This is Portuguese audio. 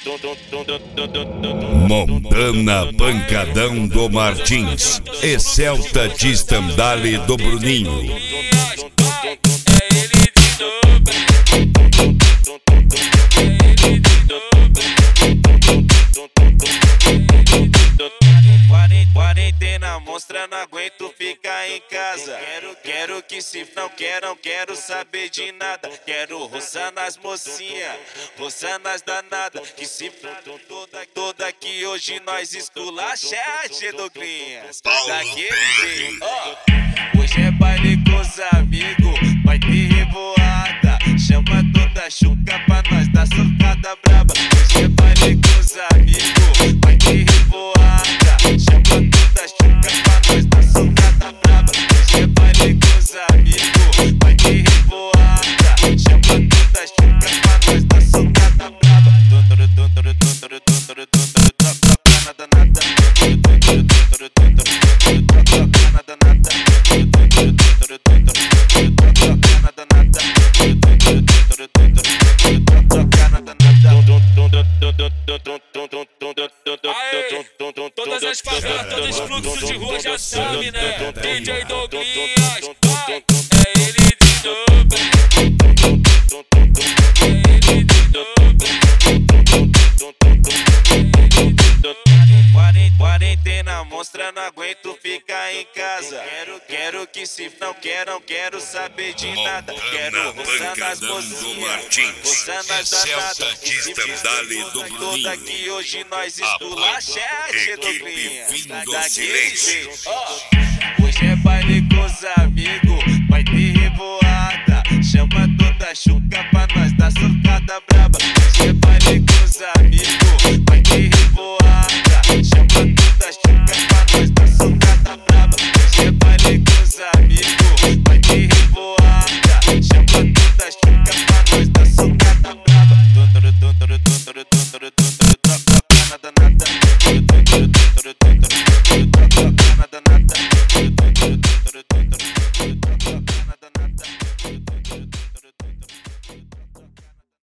Montana Pancadão do Martins e Celta de Estandale do Bruninho. Quarentena, monstra, não aguento ficar em casa. Quero que se não quero saber de nada. Quero roçar nas mocinhas, roçar nas danadas. Que se toda que hoje nós esculacha, Gedogrinhas. Daquele jeito, hoje é baile com os amigos, vai ter revoada. Chama toda chuca pra nós dar socada braba. Hoje é baile com os amigos, vai ter revoada. Chama toda chuca pra nós dar socada braba. Hoje é baile com os amigos, vai ter revoada. Chama toda chuca pra nós dar socada braba. Todas as favelas, todos os fluxos de rua já sabem, né? DJ Douglinhas, é ele de novo. Quarentena, monstra, não aguento ficar em casa. Quero que se não quero saber de nada. Quero roçar nas mocinhas, roçar nas danadas. De Estandale do Toda Bruninho. que hoje nós esculacha, Gedogrinhas. Daquele jeito, hoje é baile com os amigos, vai ter revoada. Chama toda chuca pra nós dar socada brava.